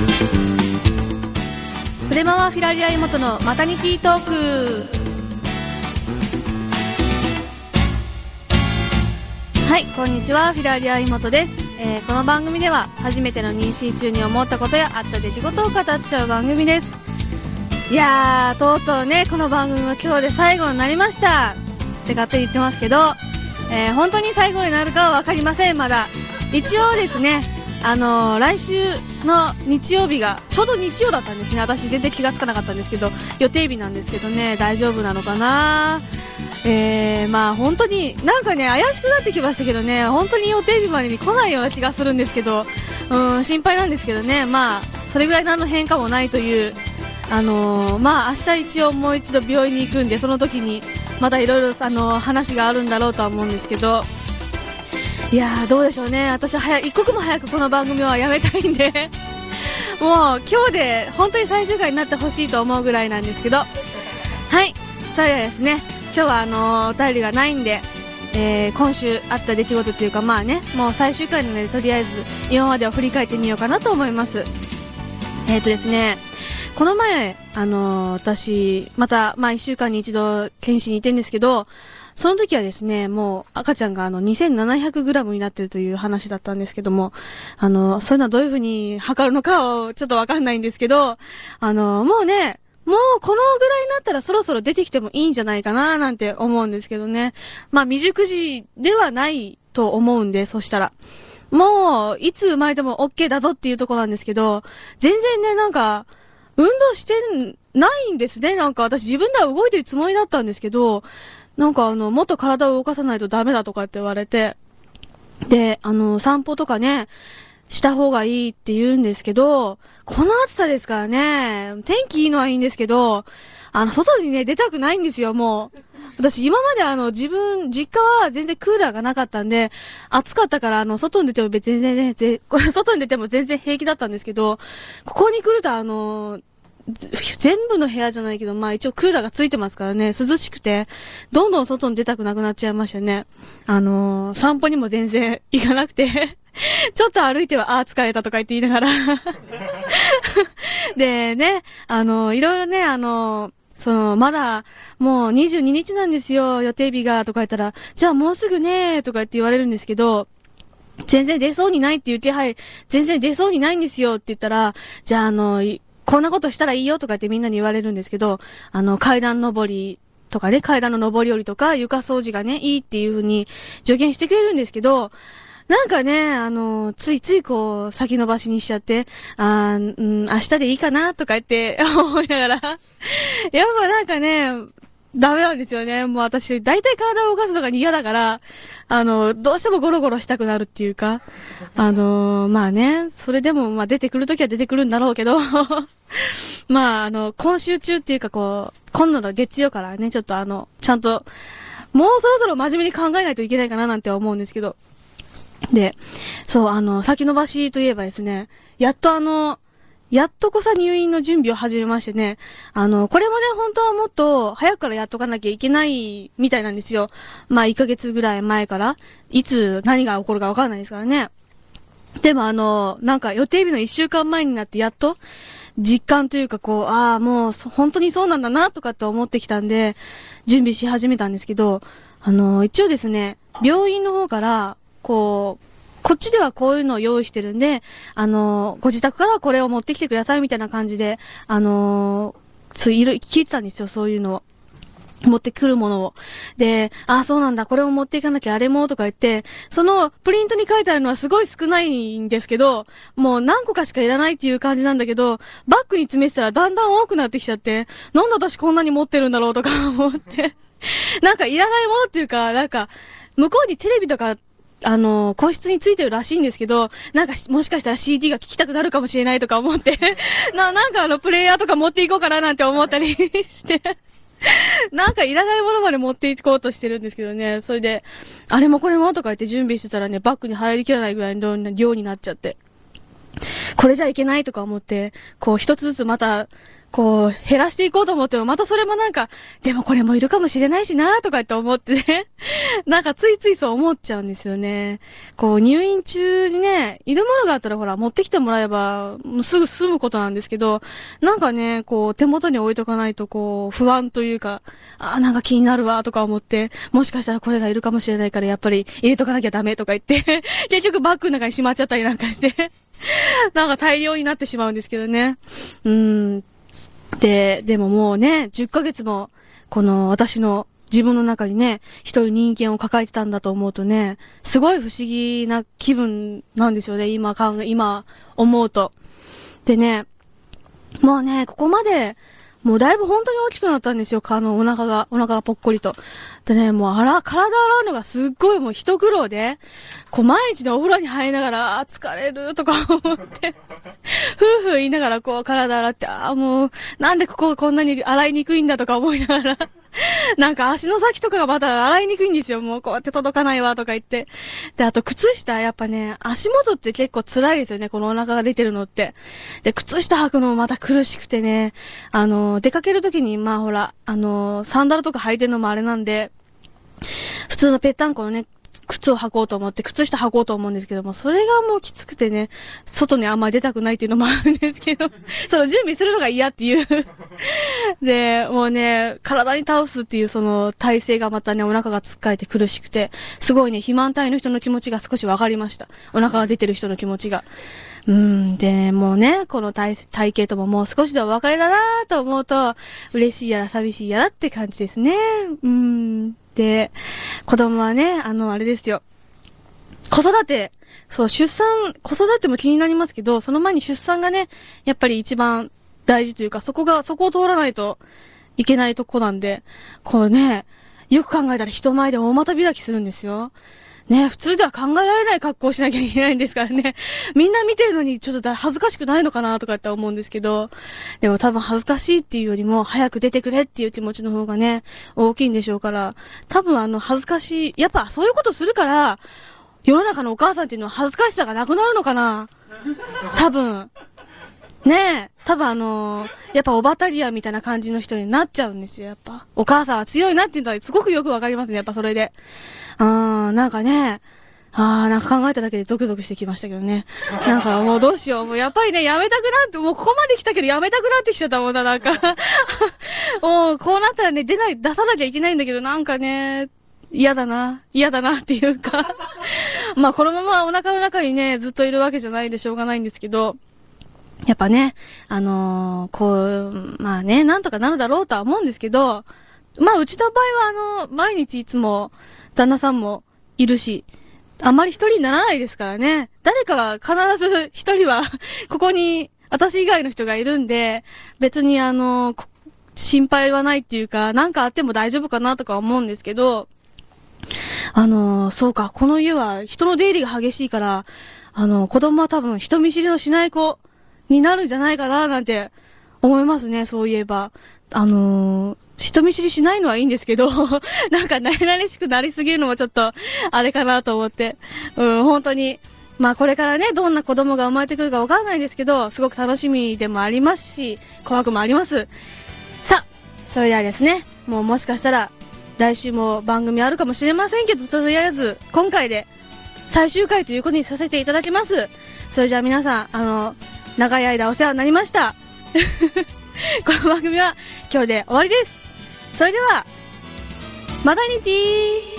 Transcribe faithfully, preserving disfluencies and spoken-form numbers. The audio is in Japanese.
フレマはフィラリア妹のマタニティトーク。はい、こんにちは、フィラリア妹です。えー、この番組では初めての妊娠中に思ったことやあった出来事を語っちゃう番組です。いやー、とうとうね、この番組も今日で最後になりましたって勝手に言ってますけど、えー、本当に最後になるかは分かりません。まだ一応ですね、あのー、来週の日曜日がちょうど日曜だったんですね。私全然気がつかなかったんですけど、予定日なんですけどね、大丈夫なのかな。えー、まあ本当になんかね、怪しくなってきましたけどね、本当に予定日までに来ないような気がするんですけど、うーん、心配なんですけどね。まあそれぐらい何の変化もないという、あのー、まあ明日一応もう一度病院に行くんで、その時にまたいろいろあのー、話があるんだろうとは思うんですけど、いやーどうでしょうね。私は早一刻も早くこの番組はやめたいんでもう今日で本当に最終回になってほしいと思うぐらいなんですけど、はい、それではですね、今日はあのー、お便りがないんで、えー、今週あった出来事というか、まあね、もう最終回なのでとりあえず今までを振り返ってみようかなと思います。えーとですね、この前、あのー、私、また、まあ、一週間に一度、検診に行ってんですけど、その時はですね、もう、赤ちゃんがあの、にせんななひゃくグラム になってるという話だったんですけども、あのー、そういうのはどういう風に測るのかを、ちょっとわかんないんですけど、あのー、もうね、もう、このぐらいになったらそろそろ出てきてもいいんじゃないかな、なんて思うんですけどね。まあ、未熟児ではないと思うんで、そしたら。もう、いつ生まれても OK だぞっていうところなんですけど、全然ね、なんか、運動してないんですね。なんか私自分では動いてるつもりだったんですけど、なんかあの、もっと体を動かさないとダメだとかって言われて、で、あの、散歩とかね、した方がいいって言うんですけど、この暑さですからね、天気いいのはいいんですけど、あの、外にね、出たくないんですよ、もう。私、今まであの、自分、実家は全然クーラーがなかったんで、暑かったから、あの、外に出ても別に全然、全これ外に出ても全然平気だったんですけど、ここに来るとあの、全部の部屋じゃないけど、まあ一応クーラーがついてますからね、涼しくて、どんどん外に出たくなくなっちゃいましたね。あのー、散歩にも全然行かなくてちょっと歩いては、ああ、疲れたとか言って言いながらでね、あのー、いろいろね、あのー、その、まだ、もうにじゅうににちなんですよ、予定日が、とか言ったら、じゃあもうすぐね、とか言って言われるんですけど、全然出そうにないって言って、はい、全然出そうにないんですよって言ったら、じゃああの、こんなことしたらいいよとかってみんなに言われるんですけど、あの、階段登りとかね、階段の上り下りとか床掃除がね、いいっていう風に助言してくれるんですけど、なんかね、あの、ついついこう、先延ばしにしちゃって、あー、うん、明日でいいかなとか言って思いながら、やっぱなんかね、ダメなんですよね。もう私、大体体を動かすのが嫌だから、あの、どうしてもゴロゴロしたくなるっていうか、あの、まあね、それでも、まあ出てくるときは出てくるんだろうけど、まあ、あの、今週中っていうかこう、今度の月曜からね、ちょっとあの、ちゃんと、もうそろそろ真面目に考えないといけないかななんて思うんですけど。で、そう、あの、先延ばしといえばですね、やっとあの、やっとこさ入院の準備を始めましてね、あの、これもね、本当はもっと早くからやっとかなきゃいけないみたいなんですよ。まあ、いっかげつぐらい前から、いつ何が起こるかわかんないですからね。でもあの、なんか予定日のいっしゅうかんまえになってやっと、実感というかこう、ああ、もう本当にそうなんだなとかって思ってきたんで、準備し始めたんですけど、あの、一応ですね、病院の方から、こう、こっちではこういうのを用意してるんで、あの、ご自宅からこれを持ってきてくださいみたいな感じで、あの、ついろいろ聞いてたんですよ、そういうのを。持ってくるものを。で、ああ、そうなんだ、これも持っていかなきゃ、あれも、とか言って、そのプリントに書いてあるのはすごい少ないんですけど、もう何個かしかいらないっていう感じなんだけど、バッグに詰めてたらだんだん多くなってきちゃって、なんで私こんなに持ってるんだろうとか思って。なんかいらないものっていうか、なんか、向こうにテレビとか、あの、個室についてるらしいんですけど、なんかもしかしたら シーディー が聞きたくなるかもしれないとか思って、な、なんかあの、プレイヤーとか持っていこうかななんて思ったりして。なんかいらないものまで持っていこうとしてるんですけどね。それで、あれもこれもとか言って準備してたらね、バッグに入りきらないぐらいの量になっちゃって。これじゃいけないとか思って、こう一つずつまた、 こう、減らしていこうと思っても、またそれもなんか、でもこれもいるかもしれないしな、とかって思ってね。なんかついついそう思っちゃうんですよね。こう、入院中にね、いるものがあったらほら、持ってきてもらえば、もうすぐ済むことなんですけど、なんかね、こう、手元に置いとかないと、こう、不安というか、あーなんか気になるわ、とか思って、もしかしたらこれがいるかもしれないから、やっぱり入れとかなきゃダメとか言って、結局バッグの中にしまっちゃったりなんかして、なんか大量になってしまうんですけどね。うーん。で、でももうね、じゅっかげつも、この私の自分の中にね、一人人間を抱えてたんだと思うとね、すごい不思議な気分なんですよね、今考え、今思うと。でね、もうね、ここまで、もうだいぶ本当に大きくなったんですよ、あの、お腹が、お腹がぽっこりと。でね、もうあら、体洗うのがすっごいもう一苦労で、こう毎日ね、お風呂に入りながら、あー疲れるとか思って、ふうふう言いながらこう体洗って、ああもう、なんでこここんなに洗いにくいんだとか思いながら、なんか足の先とかがまた洗いにくいんですよ。もうこうやって届かないわとか言って。で、あと靴下、やっぱね、足元って結構辛いですよね。このお腹が出てるのって。で、靴下履くのもまた苦しくてね、あの、出かけるときに、まあほら、あの、サンダルとか履いてるのもあれなんで、普通のぺったんこのね、靴を履こうと思って、靴下履こうと思うんですけども、それがもうきつくてね、外にあんまり出たくないっていうのもあるんですけど、その準備するのが嫌っていうで、もうね、体に倒すっていうその体勢がまたね、お腹がつっかえて苦しくて、すごいね、肥満体の人の気持ちが少しわかりました。お腹が出てる人の気持ちが。うーん、で、もうね、この体、体型とももう少しでお別れだなぁと思うと、嬉しいやら寂しいやらって感じですね。うーん。で、子供はね、あの、あれですよ。子育て、そう、出産、子育ても気になりますけど、その前に出産がね、やっぱり一番大事というか、そこが、そこを通らないといけないとこなんで、こうね、よく考えたら人前で大股開きするんですよ。ね、普通では考えられない格好をしなきゃいけないんですからね。みんな見てるのにちょっと恥ずかしくないのかなとかって思うんですけど、でも多分恥ずかしいっていうよりも早く出てくれっていう気持ちの方がね、大きいんでしょうから、多分あの恥ずかしい、やっぱそういうことするから、世の中のお母さんっていうのは恥ずかしさがなくなるのかな多分。ねえ。多分あのー、やっぱオバタリアみたいな感じの人になっちゃうんですよ、やっぱ。お母さんは強いなっていうのはすごくよくわかりますね、やっぱそれで。うーん、なんかね、あー、なんか考えただけでゾクゾクしてきましたけどね。なんかもうどうしよう。もうやっぱりね、やめたくなって、もうここまで来たけどやめたくなってきちゃったもんな、なんか。もうこうなったらね、出ない、出さなきゃいけないんだけど、なんかね、嫌だな、嫌だなっていうか。まあこのままお腹の中にね、ずっといるわけじゃないんでしょうがないんですけど、やっぱね、あのー、こう、まあね、なんとかなるだろうとは思うんですけど、まあうちの場合はあの、毎日いつも旦那さんもいるし、あんまり一人にならないですからね。誰かが必ず一人はここに私以外の人がいるんで、別にあの、心配はないっていうか、なんかあっても大丈夫かなとか思うんですけど、あの、そうか、この家は人の出入りが激しいから、あの、子供は多分人見知りのしない子になるんじゃないかな、なんて思いますね、そういえば。あのー、人見知りしないのはいいんですけど、なんか慣れ慣れしくなりすぎるのもちょっと、あれかなと思って。うん、本当に。まあこれからね、どんな子供が生まれてくるかわかんないですけど、すごく楽しみでもありますし、怖くもあります。さあ、それではですね、もうもしかしたら、来週も番組あるかもしれませんけど、とりあえず、今回で最終回ということにさせていただきます。それじゃあ皆さん、あの、長い間お世話になりました。この番組は今日で終わりです。それでは、またにてー